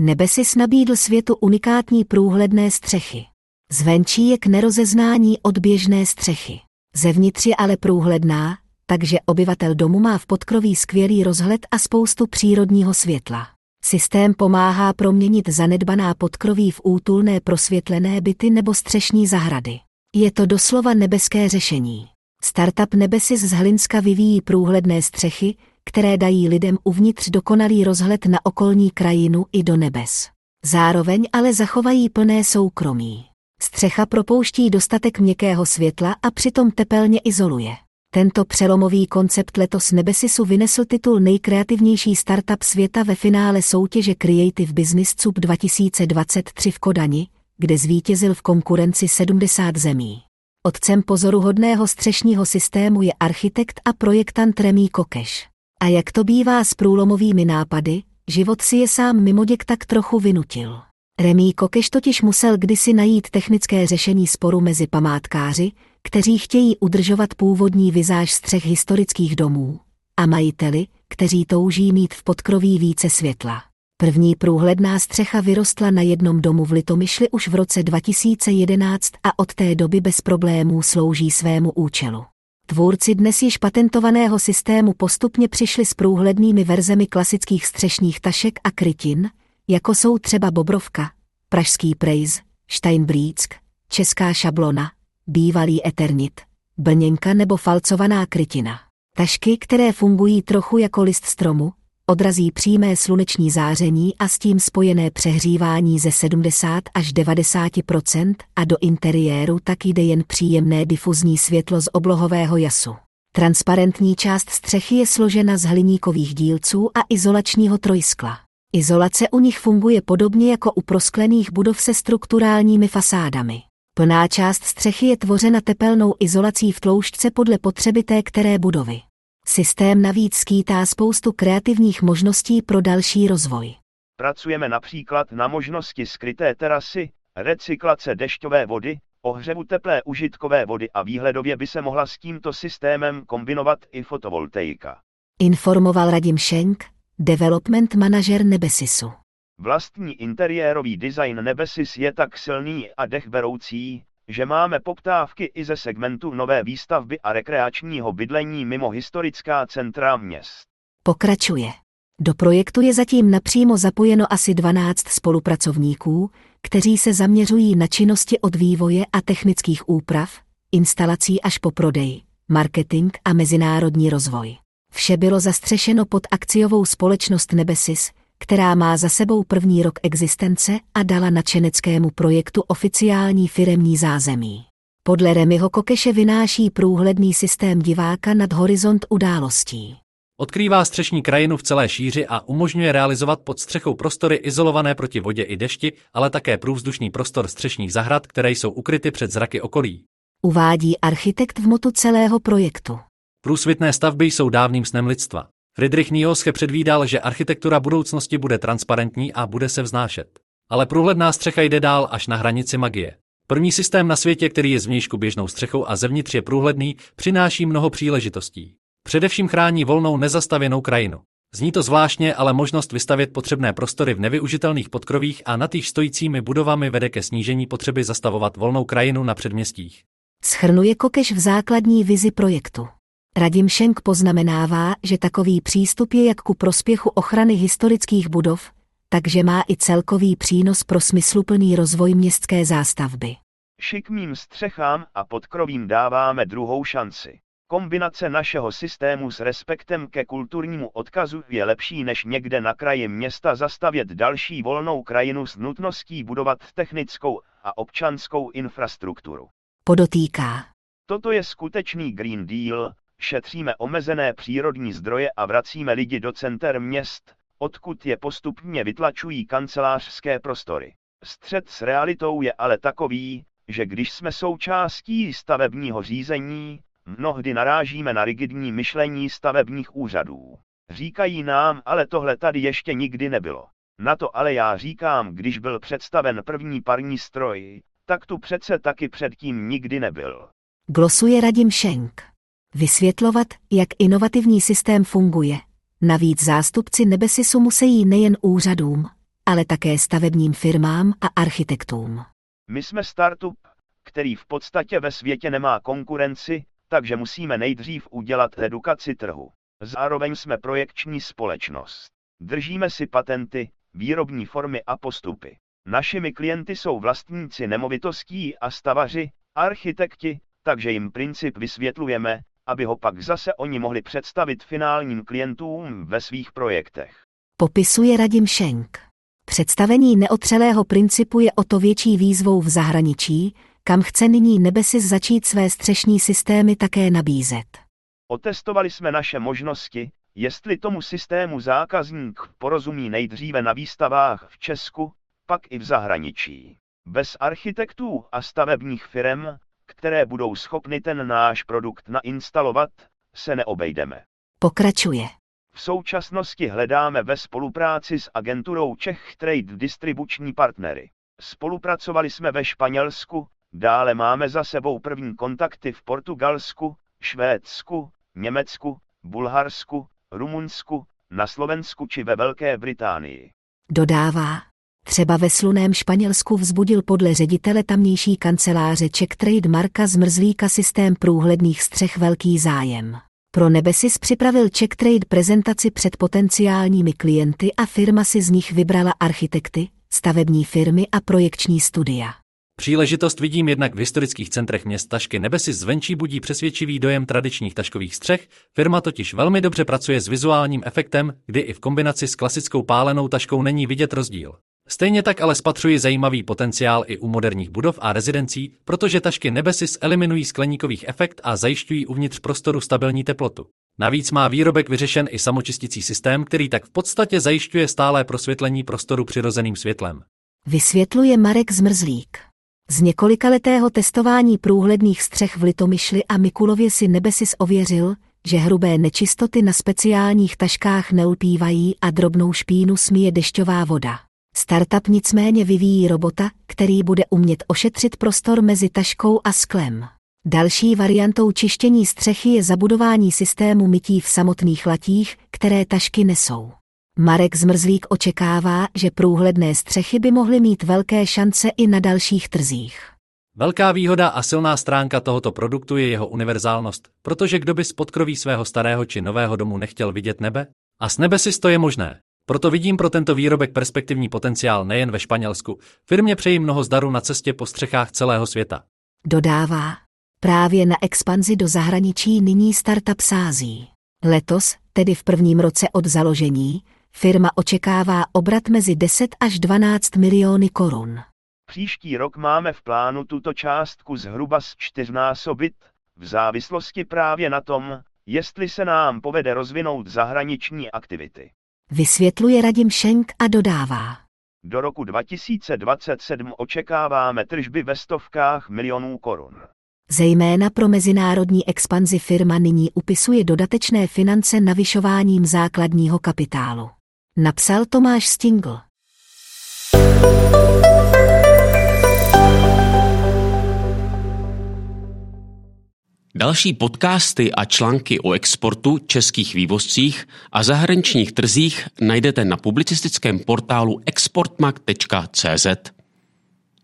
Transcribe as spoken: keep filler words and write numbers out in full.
Nebesys nabídl světu unikátní průhledné střechy. Zvenčí je k nerozeznání od běžné střechy. Zevnitř je ale průhledná, takže obyvatel domu má v podkroví skvělý rozhled a spoustu přírodního světla. Systém pomáhá proměnit zanedbaná podkroví v útulné prosvětlené byty nebo střešní zahrady. Je to doslova nebeské řešení. Startup Nebesys z Hlinska vyvíjí průhledné střechy, které dají lidem uvnitř dokonalý rozhled na okolní krajinu i do nebes. Zároveň ale zachovají plné soukromí. Střecha propouští dostatek měkkého světla a přitom tepelně izoluje. Tento přelomový koncept letos Nebesisu vynesl titul nejkreativnější startup světa ve finále soutěže Creative Business Cup dva tisíce dvacet tři v Kodani, kde zvítězil v konkurenci sedmdesát zemí. Otcem pozoruhodného střešního systému je architekt a projektant Rémy Kokeš. A jak to bývá s průlomovými nápady, život si je sám mimoděk tak trochu vynutil. Rémy Kokeš totiž musel kdysi najít technické řešení sporu mezi památkáři, kteří chtějí udržovat původní vizáž střech historických domů, a majiteli, kteří touží mít v podkroví více světla. První průhledná střecha vyrostla na jednom domu v Litomyšli už v roce dva tisíce jedenáct a od té doby bez problémů slouží svému účelu. Tvůrci dnes již patentovaného systému postupně přišli s průhlednými verzemi klasických střešních tašek a krytin, jako jsou třeba Bobrovka, pražský Prejs, Steinbrieck, česká šablona, bývalý Eternit, brněnka nebo falcovaná krytina. Tašky, které fungují trochu jako list stromu, odrazí přímé sluneční záření a s tím spojené přehřívání ze sedmdesát až devadesát procent a do interiéru tak jde jen příjemné difuzní světlo z oblohového jasu. Transparentní část střechy je složena z hliníkových dílců a izolačního trojskla. Izolace u nich funguje podobně jako u prosklených budov se strukturálními fasádami. Plná část střechy je tvořena tepelnou izolací v tloušťce podle potřeby té které budovy. Systém navíc skýtá spoustu kreativních možností pro další rozvoj. Pracujeme například na možnosti skryté terasy, recyklace dešťové vody, ohřevu teplé užitkové vody a výhledově by se mohla s tímto systémem kombinovat i fotovoltaika. Informoval Radim Schenk, development manažer Nebesisu. Vlastní interiérový design Nebesis je tak silný a dechberoucí, že máme poptávky i ze segmentu nové výstavby a rekreačního bydlení mimo historická centra měst. Pokračuje. Do projektu je zatím napřímo zapojeno asi dvanáct spolupracovníků, kteří se zaměřují na činnosti od vývoje a technických úprav, instalací až po prodej, marketing a mezinárodní rozvoj. Vše bylo zastřešeno pod akciovou společnost Nebesis, která má za sebou první rok existence a dala nadšeneckému projektu oficiální firemní zázemí. Podle Rémyho Kokeše vynáší průhledný systém diváka nad horizont událostí. Odkrývá střešní krajinu v celé šíři a umožňuje realizovat pod střechou prostory izolované proti vodě i dešti, ale také průvzdušný prostor střešních zahrad, které jsou ukryty před zraky okolí. Uvádí architekt v motu celého projektu. Průsvitné stavby jsou dávným snem lidstva. Friedrich Nietzsche předvídal, že architektura budoucnosti bude transparentní a bude se vznášet. Ale průhledná střecha jde dál až na hranici magie. První systém na světě, který je zvnějšku běžnou střechou a zevnitř je průhledný, přináší mnoho příležitostí. Především chrání volnou nezastavěnou krajinu. Zní to zvláštně, ale možnost vystavět potřebné prostory v nevyužitelných podkrovích a nad již stojícími budovami vede ke snížení potřeby zastavovat volnou krajinu na předměstích. Shrnuje Kokeš v základní vizi projektu. Radim Schenk poznamenává, že takový přístup je jak ku prospěchu ochrany historických budov, takže má i celkový přínos pro smysluplný rozvoj městské zástavby. Šikmým střechám a podkrovím dáváme druhou šanci. Kombinace našeho systému s respektem ke kulturnímu odkazu je lepší než někde na kraji města zastavět další volnou krajinu s nutností budovat technickou a občanskou infrastrukturu. Podotýká. Toto je skutečný Green Deal, šetříme omezené přírodní zdroje a vracíme lidi do center měst, odkud je postupně vytlačují kancelářské prostory. Střet s realitou je ale takový, že když jsme součástí stavebního řízení, mnohdy narážíme na rigidní myšlení stavebních úřadů. Říkají nám, ale tohle tady ještě nikdy nebylo. Na to ale já říkám, když byl představen první parní stroj, tak tu přece taky předtím nikdy nebyl. Glosuje Radim Schenk. Vysvětlovat, jak inovativní systém funguje. Navíc zástupci Nebesisu musí nejen úřadům, ale také stavebním firmám a architektům. My jsme startup, který v podstatě ve světě nemá konkurenci, takže musíme nejdřív udělat edukaci trhu. Zároveň jsme projekční společnost. Držíme si patenty, výrobní formy a postupy. Našimi klienty jsou vlastníci nemovitostí a stavaři, architekti, takže jim princip vysvětlujeme, aby ho pak zase oni mohli představit finálním klientům ve svých projektech. Popisuje Radim Schenk. Představení neotřelého principu je o to větší výzvou v zahraničí, kam chce nyní Nebesys začít své střešní systémy také nabízet. Otestovali jsme naše možnosti, jestli tomu systému zákazník porozumí nejdříve na výstavách v Česku, pak i v zahraničí. Bez architektů a stavebních firem, které budou schopny ten náš produkt nainstalovat, se neobejdeme. Pokračuje. V současnosti hledáme ve spolupráci s agenturou Czech Trade distribuční partnery. Spolupracovali jsme ve Španělsku, dále máme za sebou první kontakty v Portugalsku, Švédsku, Německu, Bulharsku, Rumunsku, na Slovensku či ve Velké Británii. Dodává. Třeba ve sluném Španělsku vzbudil podle ředitele tamnější kanceláře Czech Trade Marka Zmrzlíka systém průhledných střech velký zájem. Pro Nebesys připravil Czech Trade prezentaci před potenciálními klienty a firma si z nich vybrala architekty, stavební firmy a projekční studia. Příležitost vidím jednak v historických centrech měst tašky. Nebesys zvenčí budí přesvědčivý dojem tradičních taškových střech, firma totiž velmi dobře pracuje s vizuálním efektem, kdy i v kombinaci s klasickou pálenou taškou není vidět rozdíl. Stejně tak ale spatřuji zajímavý potenciál i u moderních budov a rezidencí, protože tašky Nebesys eliminují skleníkový efekt a zajišťují uvnitř prostoru stabilní teplotu. Navíc má výrobek vyřešen i samočistící systém, který tak v podstatě zajišťuje stálé prosvětlení prostoru přirozeným světlem. Vysvětluje Marek Zmrzlík. Z několikaletého testování průhledných střech v Litomyšli a Mikulově si Nebesys ověřil, že hrubé nečistoty na speciálních taškách neulpívají a drobnou špínu smije dešťová voda. Startup nicméně vyvíjí robota, který bude umět ošetřit prostor mezi taškou a sklem. Další variantou čištění střechy je zabudování systému mytí v samotných latích, které tašky nesou. Marek Zmrzlík očekává, že průhledné střechy by mohly mít velké šance i na dalších trzích. Velká výhoda a silná stránka tohoto produktu je jeho univerzálnost, protože kdo by z podkroví svého starého či nového domu nechtěl vidět nebe? A s Nebesys to je možné. Proto vidím pro tento výrobek perspektivní potenciál nejen ve Španělsku. Firmě přeji mnoho zdaru na cestě po střechách celého světa. Dodává. Právě na expanzi do zahraničí nyní startup sází. Letos, tedy v prvním roce od založení, firma očekává obrat mezi deset až dvanáct miliony korun. Příští rok máme v plánu tuto částku zhruba zčtyřnásobit, v závislosti právě na tom, jestli se nám povede rozvinout zahraniční aktivity. Vysvětluje Radim Schenk a dodává. Do roku dva tisíce dvacet sedm očekáváme tržby ve stovkách milionů korun. Zejména pro mezinárodní expanzi firma nyní upisuje dodatečné finance navyšováním základního kapitálu. Napsal Tomáš Stingl. Další podcasty a články o exportu, českých vývozcích a zahraničních trzích najdete na publicistickém portálu exportmag tečka cé zet.